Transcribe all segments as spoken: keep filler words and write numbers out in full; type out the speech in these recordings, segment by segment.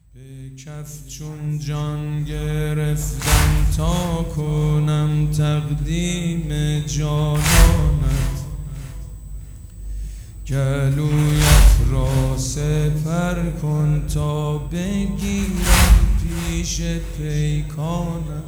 به کف چون جان گرفتم تا کنم تقدیم جانانت، گلویت را سپر کن تا بگیرم پیش پیکانت.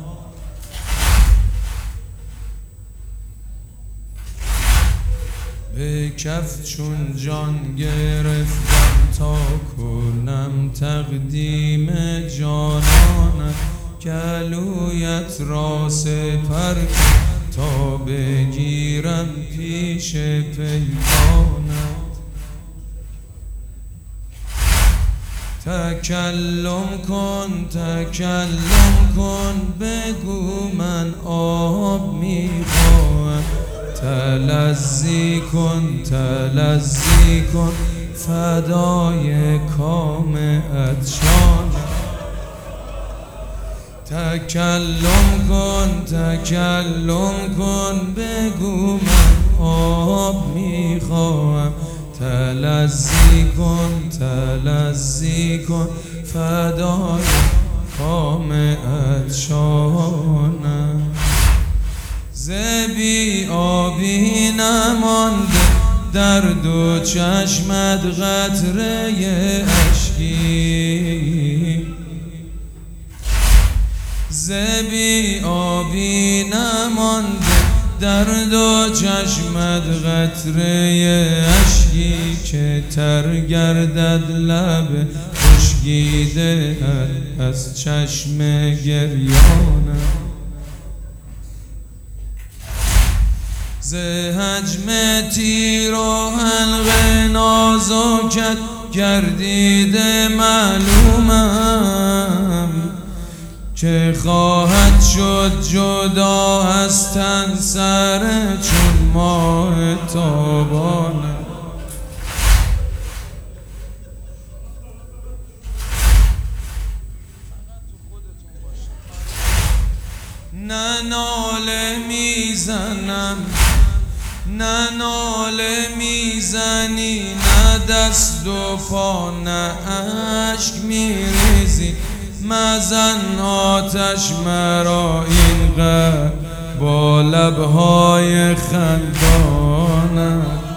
به کف چون جان گرفتم تا کنم تقدیم جانانت، گلویت را سپر کن تا بگیرم پیش پیکانت. تکلم کن تکلم کن بگو من آب میخواهم، تلذی کن تلذی کن فدای کام عطشان. تکلم کن تکلم کن بگو من آب میخواهم، تلذی کن تلذی کن فدای کام عطشانم. ز بی آبی نمانده در دو چشمت قطره اشکی، ز بی آبی نمانده در دو چشمت قطره اشکی، که تر گردد لب خشکیده از چشم گریانم. ز حجم تیر و حلق نازکت گردیده معلومم، که خواهد شد جدا از تن سر چون ماه تابانم. نه ناله میزنم نه ناله میزنی، نه دست و پا نه اشک میریزی، مزن آتش مرا اینقدر با لبهای خندانت.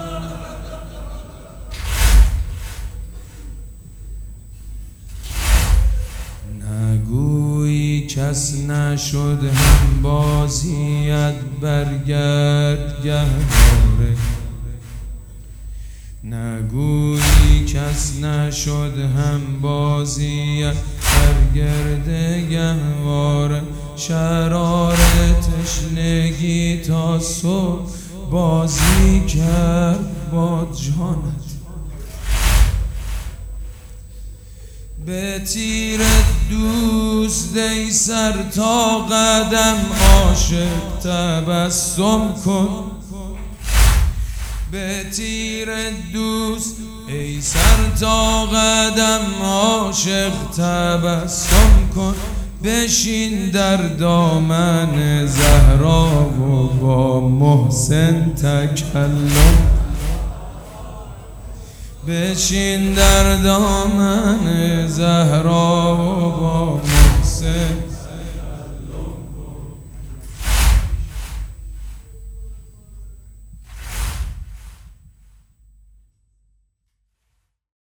نگویی کس نشد هم بازیت برگرد گهواره، نگویی کس نشد هم بازیت برگرد گهواره. شرار تشنگی تا صبح بازی کرد با جانت، به تیر دوست ای سر تا قدم عاشق تبسم کن، به تیر دوست ای سر تا قدم عاشق تبسم کن. بشین در دامن زهرا و با محسن تکلم، بشین در دامن زهرا و